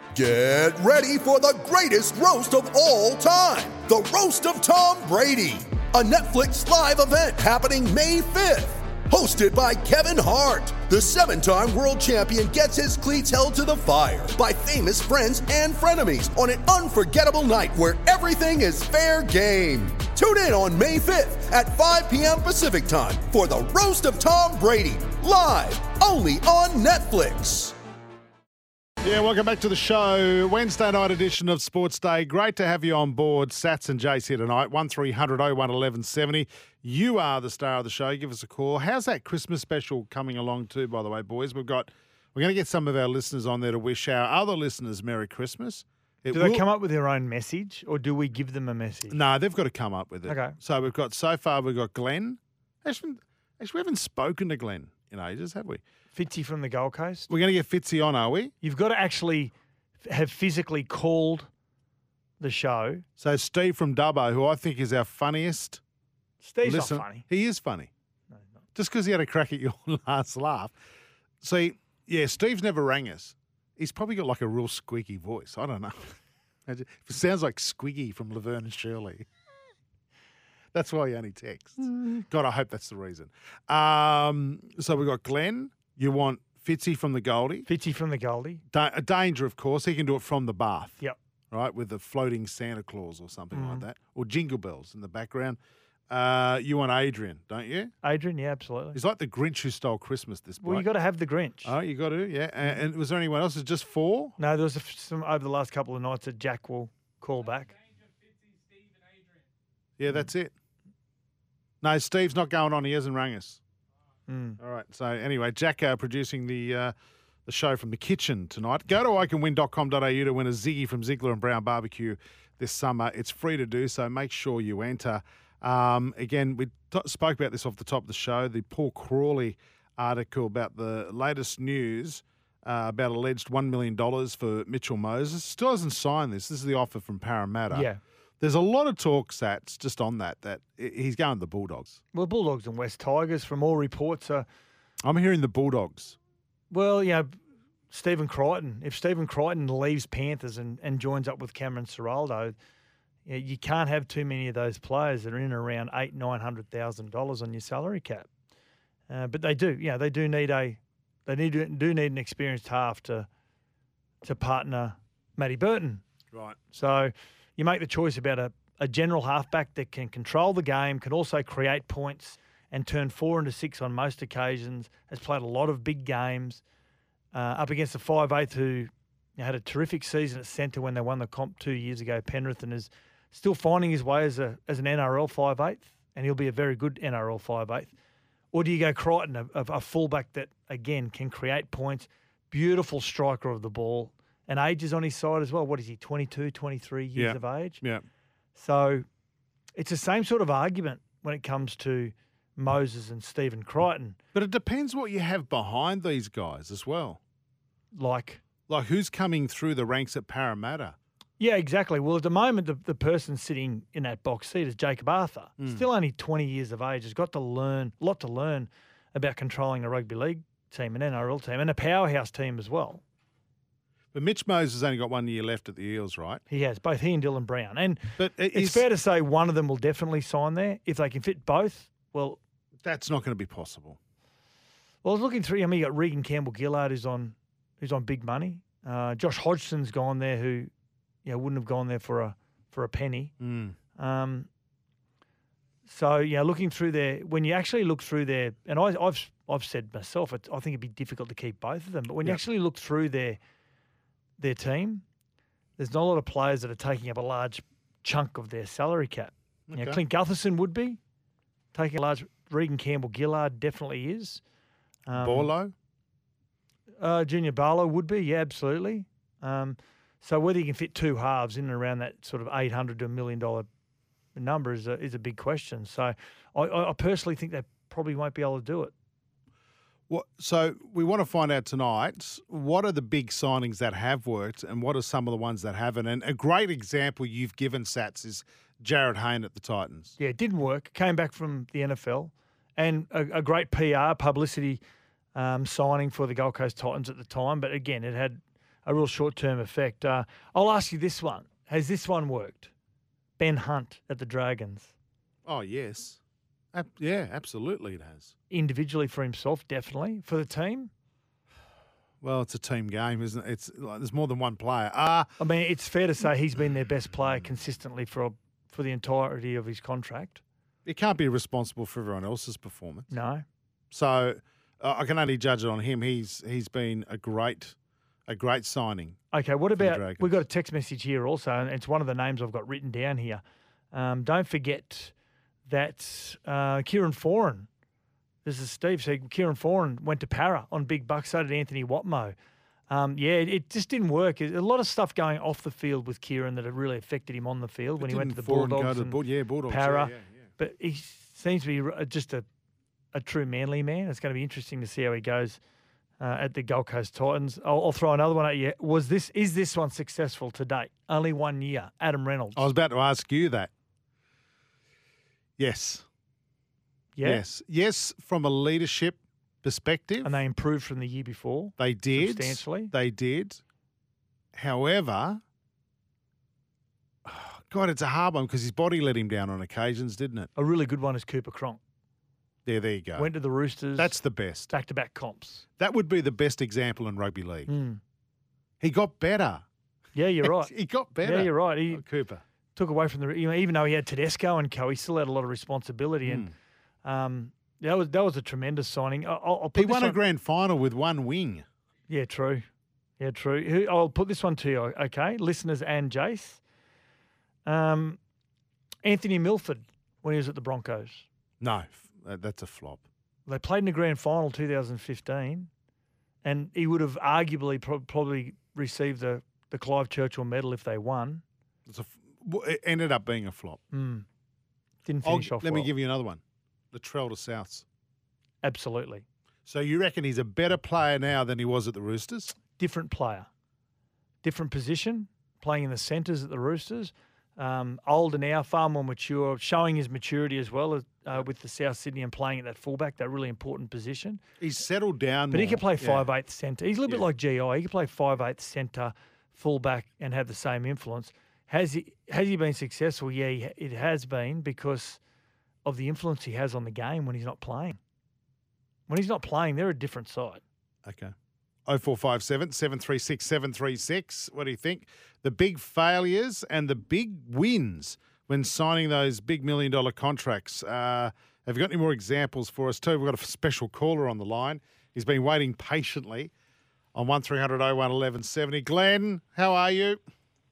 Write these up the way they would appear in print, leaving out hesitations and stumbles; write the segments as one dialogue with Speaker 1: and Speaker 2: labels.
Speaker 1: Get ready for the greatest roast of all time, the Roast of Tom Brady, a Netflix live event happening May 5th. Hosted by Kevin Hart, the 7-time world champion gets his cleats held to the fire by famous friends and frenemies on an unforgettable night where everything is fair game. Tune in on May 5th at 5 p.m. Pacific time for the Roast of Tom Brady, live only on Netflix.
Speaker 2: Yeah, welcome back to the show. Wednesday night edition of Sports Day. Great to have you on board. Sats and Jace here tonight. 1300 01 1170. You are the star of the show. Give us a call. How's that Christmas special coming along too, by the way, boys? We're going to get some of our listeners on there to wish our other listeners Merry Christmas.
Speaker 3: Do they come up with their own message, or do we give them a message?
Speaker 2: No, they've got to come up with it.
Speaker 3: Okay.
Speaker 2: So we've got Glenn. Actually, we haven't spoken to Glenn in ages, have we?
Speaker 3: Fitzy from the Gold Coast.
Speaker 2: We're going to get Fitzy on, are we?
Speaker 3: You've got to actually have physically called the show.
Speaker 2: So Steve from Dubbo, who I think is our funniest.
Speaker 3: Steve's not funny.
Speaker 2: He is funny.
Speaker 3: No, he's not.
Speaker 2: Just because he had a crack at your last laugh. See, yeah, Steve's never rang us. He's probably got like a real squeaky voice. I don't know. If it sounds like Squiggy from Laverne and Shirley. That's why he only texts. God, I hope that's the reason. So we've got Glenn. You want Fitzy from the Goldie.
Speaker 3: Fitzy from the Goldie.
Speaker 2: A danger, of course. He can do it from the bath.
Speaker 3: Yep.
Speaker 2: Right, with the floating Santa Claus or something like that. Or Jingle Bells in the background. You want Adrian, don't you?
Speaker 3: Adrian, yeah, absolutely.
Speaker 2: He's like the Grinch who stole Christmas this
Speaker 3: Well, you got to have the Grinch.
Speaker 2: Oh, you got to, yeah. And was there anyone else? Is just 4?
Speaker 3: No, there was some over the last couple of nights that Jack will call back.
Speaker 2: Yeah, that's it. No, Steve's not going on. He hasn't rang us. All right. So anyway, Jack producing the show from the kitchen tonight. Go to iCanWin.com.au to win a Ziggy from Ziegler and Brown Barbecue this summer. It's free to do so. Make sure you enter. Again, we spoke about this off the top of the show, the Paul Crawley article about the latest news about alleged $1 million for Mitchell Moses. Still hasn't signed this. This is the offer from Parramatta.
Speaker 3: Yeah.
Speaker 2: There's a lot of talk, Sats, just on that he's going to the Bulldogs.
Speaker 3: Well, Bulldogs and West Tigers, from all reports, are...
Speaker 2: I'm hearing the Bulldogs.
Speaker 3: Well, Stephen Crichton. If Stephen Crichton leaves Panthers and joins up with Cameron Ciraldo, you can't have too many of those players that are in around $800,000-$900,000 on your salary cap. But they do. Yeah, they do need an experienced half to partner Matty Burton.
Speaker 2: Right.
Speaker 3: So you make the choice about a general halfback that can control the game, can also create points and turn 4 into 6 on most occasions, has played a lot of big games, up against a 5'8" who had a terrific season at centre when they won the comp 2 years ago, Penrith, and is still finding his way as an NRL 5'8", and he'll be a very good NRL 5'8". Or do you go Crichton, a fullback that, again, can create points, beautiful striker of the ball, and age is on his side as well. What is he, 22, 23 years of age?
Speaker 2: Yeah.
Speaker 3: So it's the same sort of argument when it comes to Moses and Stephen Crichton.
Speaker 2: But it depends what you have behind these guys as well.
Speaker 3: Like
Speaker 2: who's coming through the ranks at Parramatta?
Speaker 3: Yeah, exactly. Well, at the moment, the person sitting in that box seat is Jacob Arthur. Still only 20 years of age. Has got to learn a lot to learn about controlling a rugby league team, an NRL team, and a powerhouse team as well.
Speaker 2: But Mitch Moses has only got 1 year left at the Eels, right?
Speaker 3: He has, both he and Dylan Brown.
Speaker 2: But
Speaker 3: it's fair to say one of them will definitely sign there. If they can fit both, well...
Speaker 2: That's not going to be possible.
Speaker 3: Well, looking through, you got Regan Campbell-Gillard who's on big money. Josh Hodgson's gone there who wouldn't have gone there for a penny. So, looking through there, when you actually look through there, and I've said myself, I think it'd be difficult to keep both of them, but when you actually look through their team, there's not a lot of players that are taking up a large chunk of their salary cap.
Speaker 2: Okay.
Speaker 3: Clint Gutherson would be taking a large. Regan Campbell-Gillard definitely is.
Speaker 2: Barlow?
Speaker 3: Junior Barlow would be, yeah, absolutely. So whether you can fit two halves in and around that sort of $800,000 to $1 million number is a big question. So I personally think they probably won't be able to do it.
Speaker 2: So we want to find out tonight, what are the big signings that have worked and what are some of the ones that haven't? And a great example you've given, Sats, is Jared Hayne at the Titans.
Speaker 3: Yeah, it didn't work. Came back from the NFL and a great PR publicity signing for the Gold Coast Titans at the time. But again, it had a real short-term effect. I'll ask you this one. Has this one worked? Ben Hunt at the Dragons.
Speaker 2: Oh, yes. Yeah, absolutely it has.
Speaker 3: Individually for himself, definitely. For the team?
Speaker 2: Well, it's a team game, isn't it? It's like there's more than one player.
Speaker 3: I mean, it's fair to say he's been their best player consistently for the entirety of his contract.
Speaker 2: He can't be responsible for everyone else's performance.
Speaker 3: No.
Speaker 2: So I can only judge it on him. He's been a great signing.
Speaker 3: Okay, what
Speaker 2: the
Speaker 3: about,
Speaker 2: Dragons.
Speaker 3: we've got a text message here also, and it's one of the names I've got written down here. Don't forget that Kieran Foran, this is Steve, so Kieran Foran went to Para on big bucks, so did Anthony Watmo. It just didn't work. There's a lot of stuff going off the field with Kieran that had really affected him on the field when he went to the Bulldogs and
Speaker 2: Bulldogs,
Speaker 3: Para.
Speaker 2: yeah.
Speaker 3: But he seems to be just a true manly man. It's going to be interesting to see how he goes at the Gold Coast Titans. I'll throw another one at you. Is this one successful to date? Only 1 year. Adam Reynolds.
Speaker 2: I was about to ask you that. Yes.
Speaker 3: Yeah?
Speaker 2: Yes, from a leadership perspective.
Speaker 3: And they improved from the year before.
Speaker 2: They did.
Speaker 3: Substantially.
Speaker 2: They did. However, God, it's a hard one because his body let him down on occasions, didn't it?
Speaker 3: A really good one is Cooper Cronk.
Speaker 2: Yeah, there you go.
Speaker 3: Went to the Roosters.
Speaker 2: That's the best.
Speaker 3: Back-to-back comps.
Speaker 2: That would be the best example in rugby league.
Speaker 3: Mm.
Speaker 2: He got better.
Speaker 3: Yeah, you're right.
Speaker 2: He got better.
Speaker 3: Yeah, you're right. He
Speaker 2: Cooper
Speaker 3: took away from even though he had Tedesco and co, he still had a lot of responsibility. And that was a tremendous signing.
Speaker 2: He won a grand final with one wing.
Speaker 3: Yeah, true. Yeah, true. I'll put this one to you, okay? Listeners and Jace. Anthony Milford, when he was at the Broncos.
Speaker 2: No, that's a flop.
Speaker 3: They played in the grand final 2015, and he would have arguably probably received the Clive Churchill medal if they won.
Speaker 2: It ended up being a flop.
Speaker 3: Didn't finish off
Speaker 2: Let
Speaker 3: well.
Speaker 2: me give you another one. Latrell to Souths.
Speaker 3: Absolutely.
Speaker 2: So you reckon he's a better player now than he was at the Roosters?
Speaker 3: Different player. Different position, playing in the centres at the Roosters. Older now, far more mature, showing his maturity as well with the South Sydney and playing at that fullback, that really important position.
Speaker 2: He's settled down
Speaker 3: But
Speaker 2: more.
Speaker 3: he can play 5/8 centre. He's a little bit like GI. He can play 5/8 centre, fullback, and have the same influence. Has he been successful? Yeah, it has been because of the influence he has on the game when he's not playing. When he's not playing, they're a different side.
Speaker 2: Okay. 0457 736 736. What do you think? The big failures and the big wins when signing those big $1 million contracts. Have you got any more examples for us too? We've got a special caller on the line. He's been waiting patiently on 1300 01 1170. Glenn, how are you?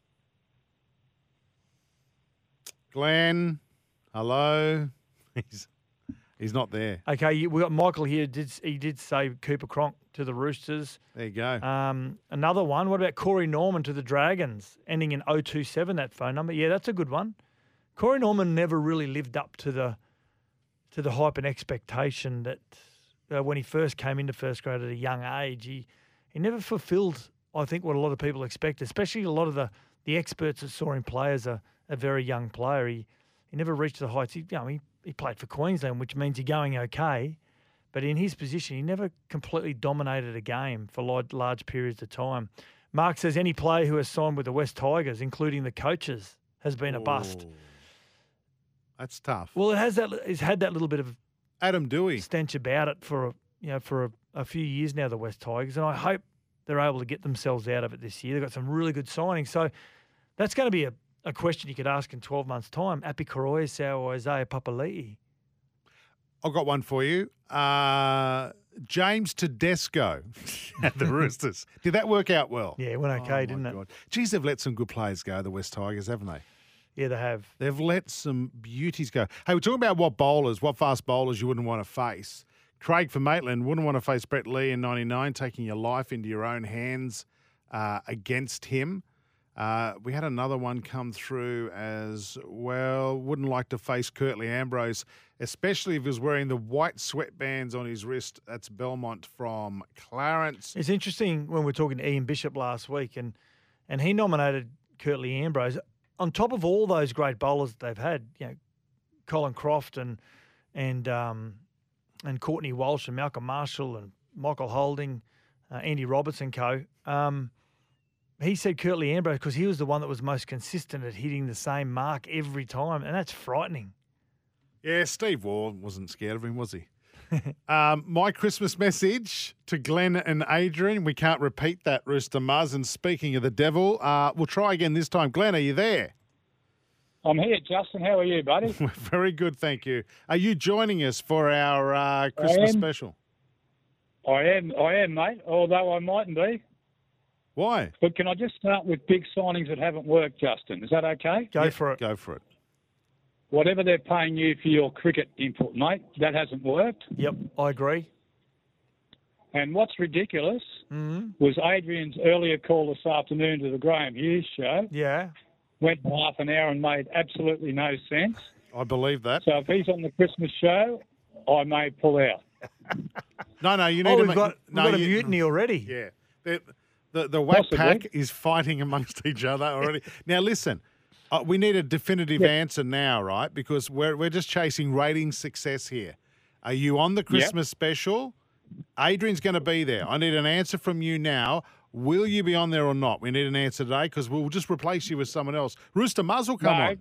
Speaker 2: Glenn, hello. He's not there.
Speaker 3: Okay, we got Michael here. He did say Cooper Cronk to the Roosters.
Speaker 2: There you go.
Speaker 3: Another one. What about Corey Norman to the Dragons, ending in 027, that phone number? Yeah, that's a good one. Corey Norman never really lived up to the hype and expectation that when he first came into first grade at a young age, he never fulfilled, I think, what a lot of people expect, especially a lot of the experts that saw him play as a very young player. He never reached the heights. He played for Queensland, which means you're going okay. But in his position, he never completely dominated a game for large periods of time. Mark says any player who has signed with the West Tigers, including the coaches, has been a bust.
Speaker 2: That's tough.
Speaker 3: Well, it's had that little bit of
Speaker 2: Adam Dewey
Speaker 3: stench about it for a few years now, the West Tigers, and I hope they're able to get themselves out of it this year. They've got some really good signings. So that's going to be a question you could ask in 12 months' time. Api Koroisau or Isaiah Papali'i.
Speaker 2: I've got one for you. James Tedesco at the Roosters. Did that work out well?
Speaker 3: Yeah, it went okay, didn't it?
Speaker 2: God. Geez, they've let some good players go, the West Tigers, haven't they?
Speaker 3: Yeah, they have.
Speaker 2: They've let some beauties go. Hey, we're talking about what fast bowlers you wouldn't want to face. Craig from Maitland wouldn't want to face Brett Lee in 99, taking your life into your own hands against him. We had another one come through as well. Wouldn't like to face Curtly Ambrose, especially if he was wearing the white sweatbands on his wrist. That's Belmont from Clarence.
Speaker 3: It's interesting when we were talking to Ian Bishop last week, and he nominated Curtly Ambrose on top of all those great bowlers that they've had. You know, Colin Croft and Courtney Walsh and Malcolm Marshall and Michael Holding, Andy Roberts and co. he said Curtly Ambrose because he was the one that was most consistent at hitting the same mark every time, and that's frightening.
Speaker 2: Yeah, Steve Waugh wasn't scared of him, was he? My Christmas message to Glenn and Adrian. We can't repeat that, Rooster Muzz. And speaking of the devil, we'll try again this time. Glenn, are you there?
Speaker 4: I'm here, Justin. How are you, buddy?
Speaker 2: Very good, thank you. Are you joining us for our Christmas special?
Speaker 4: I am, mate, although I mightn't be.
Speaker 2: Why?
Speaker 4: But can I just start with big signings that haven't worked, Justin? Is that okay?
Speaker 3: Go for it.
Speaker 2: Go for it.
Speaker 4: Whatever they're paying you for your cricket input, mate, that hasn't worked.
Speaker 3: Yep, I agree.
Speaker 4: And what's ridiculous was Adrian's earlier call this afternoon to the Graham Hughes show.
Speaker 3: Yeah.
Speaker 4: Went for half an hour and made absolutely no sense.
Speaker 2: I believe that.
Speaker 4: So if he's on the Christmas show, I may pull out.
Speaker 2: No, you need to
Speaker 3: we've got a mutiny already.
Speaker 2: Yeah. The whack
Speaker 4: Possibly.
Speaker 2: pack is fighting amongst each other already. Now, listen, we need a definitive answer now, right? Because we're just chasing ratings success here. Are you on the Christmas special? Adrian's going to be there. I need an answer from you now. Will you be on there or not? We need an answer today because we'll just replace you with someone else. Rooster Muzz will come on.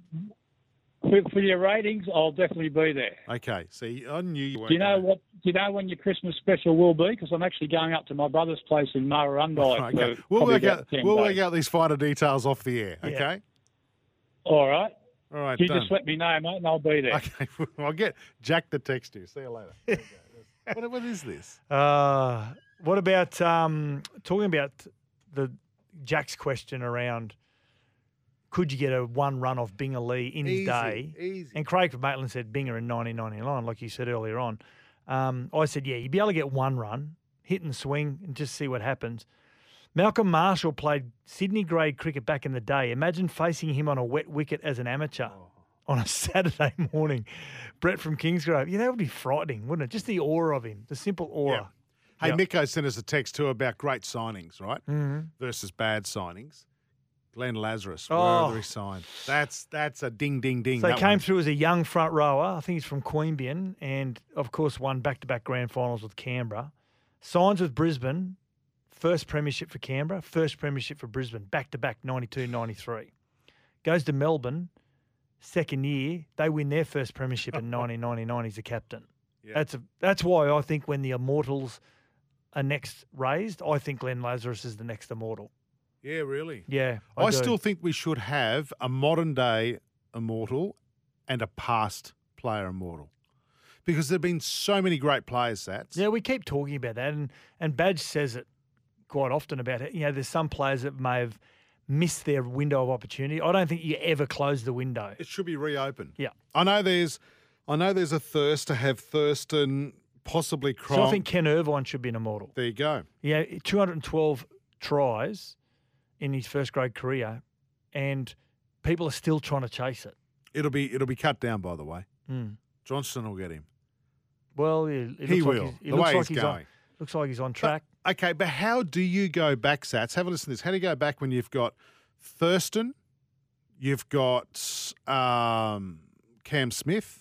Speaker 4: For your ratings, I'll definitely be there.
Speaker 2: Okay. See, I knew you weren't.
Speaker 4: Do you know when your Christmas special will be? Because I'm actually going up to my brother's place in Murrurundi.
Speaker 2: Okay. We'll work out these finer details off the air. Okay.
Speaker 4: Yeah. All right.
Speaker 2: All right.
Speaker 4: You
Speaker 2: done.
Speaker 4: just let me know, mate, and I'll be there.
Speaker 2: Okay. I'll get Jack to text you. See you later. There you go. What is this?
Speaker 3: What about talking about the Jack's question around could you get a one run off Binger Lee in his day?
Speaker 2: Easy.
Speaker 3: And Craig Maitland said Binger in 1999, like you said earlier on. I said, yeah, you'd be able to get one run, hit and swing, and just see what happens. Malcolm Marshall played Sydney grade cricket back in the day. Imagine facing him on a wet wicket as an amateur on a Saturday morning. Brett from Kingsgrove. Yeah, that would be frightening, wouldn't it? Just the aura of him, the simple aura.
Speaker 2: Yeah. Hey, Miko sent us a text too about great signings, right? Versus bad signings. Glenn Lazarus, wherever he signed. That's a ding, ding, ding.
Speaker 3: So he came through as a young front rower. I think he's from Queanbeyan and, of course, won back-to-back grand finals with Canberra. Signs with Brisbane, first premiership for Canberra, first premiership for Brisbane, back-to-back 92-93. Goes to Melbourne, second year. They win their first premiership in 1999. He's the captain. Yeah. That's why I think when the Immortals are next raised, I think Glenn Lazarus is the next Immortal.
Speaker 2: Yeah, really?
Speaker 3: Yeah,
Speaker 2: I still think we should have a modern-day Immortal and a past player Immortal because there have been so many great players, Sats.
Speaker 3: Yeah, we keep talking about that, and Badge says it quite often about it. You know, there's some players that may have missed their window of opportunity. I don't think you ever close the window.
Speaker 2: It should be reopened.
Speaker 3: Yeah.
Speaker 2: I know there's a thirst to have Thurston, possibly Cronk.
Speaker 3: So I think Ken Irvine should be an Immortal.
Speaker 2: There you go.
Speaker 3: Yeah, 212 tries in his first grade career, and people are still trying to chase it.
Speaker 2: It'll be cut down, by the way. Johnston will get him.
Speaker 3: Well,
Speaker 2: he will. The way he's going.
Speaker 3: Looks like he's on track.
Speaker 2: But how do you go back, Sats? Have a listen to this. How do you go back when you've got Thurston, you've got Cam Smith,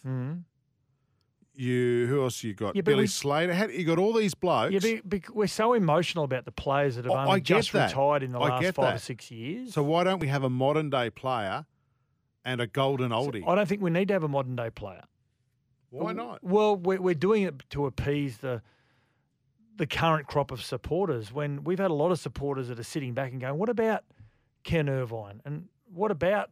Speaker 2: who else you got? Billy Slater. You got all these blokes.
Speaker 3: Yeah, we're so emotional about the players that have only just retired in the last 5 or 6 years.
Speaker 2: So why don't we have a modern-day player and a golden oldie?
Speaker 3: I don't think we need to have a modern-day player.
Speaker 2: Why not?
Speaker 3: Well, we're doing it to appease the current crop of supporters when we've had a lot of supporters that are sitting back and going, what about Ken Irvine? And what about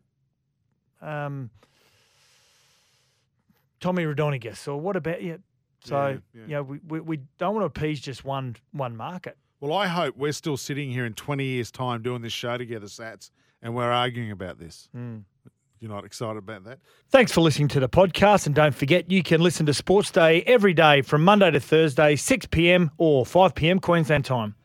Speaker 3: Tommy Rodonigas, or what about you? So, we don't want to appease just one market.
Speaker 2: Well, I hope we're still sitting here in 20 years' time doing this show together, Sats, and we're arguing about this. You're not excited about that?
Speaker 3: Thanks for listening to the podcast, and don't forget you can listen to Sports Day every day from Monday to Thursday, 6 p.m. or 5 p.m. Queensland time.